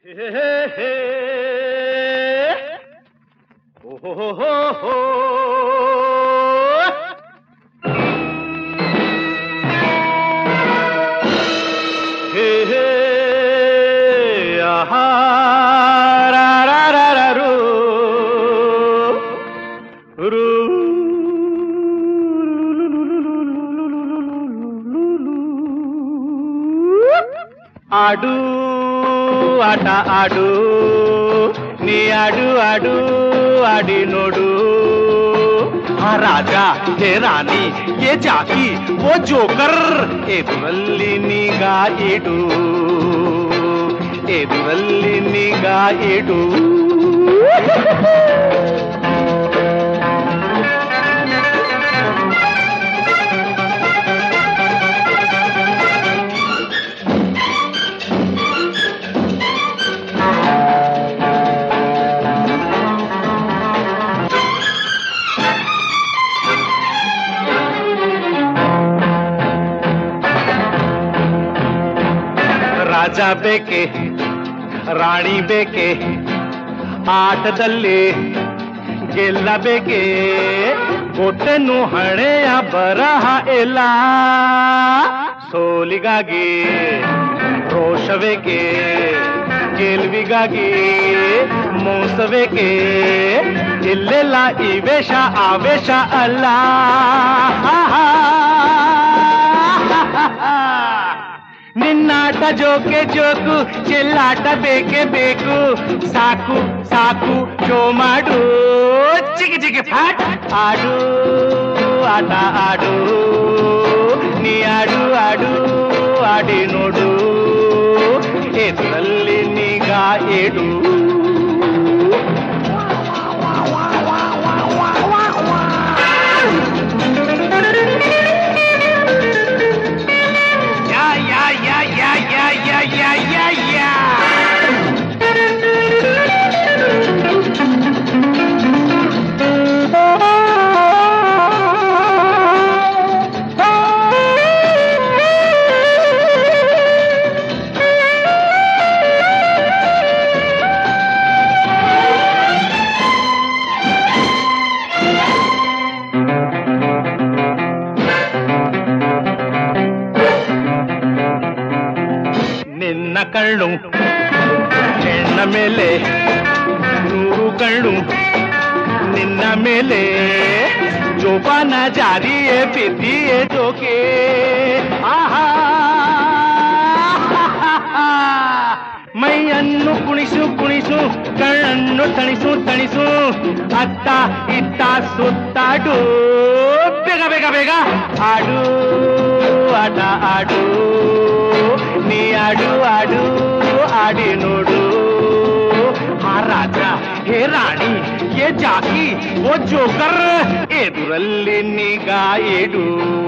ಆಡು ಆಟ ಆಡು ನೀ ಆಡು ಆಡು ಆಡಿ ನೋಡು ಆ ರಾಜ ಹೇ ರಾಣಿ ಯೇ ಜಾಕಿ ಓ ಜೋಕರ್ ಎದುರಲ್ಲಿ ನಿಗಾ ಇಡು ಎದುರಲ್ಲಿ ನಿಗಾ ಇಡು ರಾಜ ಬೇಕೆ ರಾಣಿ ಬೇಕೆ ಆಟದಲ್ಲಿ ಗೆಲ್ಲಬೇಕೆ ಕೊಟ್ಟನು ಹಣೆಯ ಬರಹ ಎಲ್ಲ ಸೋಲಿಗಾಗಿ ರೋಷಬೇಕೆ ಗೆಲುವಿಗಾಗಿ ಮೋಸಬೇಕೆ ಇಲ್ಲೆಲ್ಲ ಈ ವೇಷ ಆವೇಶ ಅಲ್ಲ ನಿನ್ನಾಟ ಜೋಕೆ ಜೋಕು ಚೆಲ್ಲಾಟ ಬೇಕೇ ಬೇಕು ಸಾಕು ಸಾಕು ಶೋ ಮಾಡು ಚಿಗಿ ಚಿಗಿ ಪಾಠ ಆಡು ಆಟ ಆಡು ನೀ ಆಡು ಆಡು ಆಡಿ ನೋಡು ಎದುರಲ್ಲಿ ನಿಗಾ ಇಡು ನಿನ್ನ ಕಣ್ಣು ಹೆಣ್ಣ ಮೇಲೆ ನೂರು ಕಣ್ಣು ನಿನ್ನ ಮೇಲೆ ಜೋಪಾನ ಜಾರಿಯೇ ಬಿದ್ದಿಯೇ ಜೋಕೆ ಆಹಾ ಮೈಯನ್ನು ಕುಣಿಸು ಕುಣಿಸು ಕಣ್ಣನ್ನು ತಣಿಸು ತಣಿಸು ಅತ್ತ ಇತ್ತ ಸುತ್ತಾಡು ಬೇಗ ಬೇಗ ಬೇಗ ಆಡು ಆಟ ಆಡು ನೀ ಆಡು ಆಡು ಆಡಿ ನೋಡು ಆ ರಾಜ ಹೇ ರಾಣಿ ಯೇ ಜಾಕಿ ಓ ಜೋಕರ್ ಎದುರಲ್ಲಿ ನಿಗಾ ಇಡು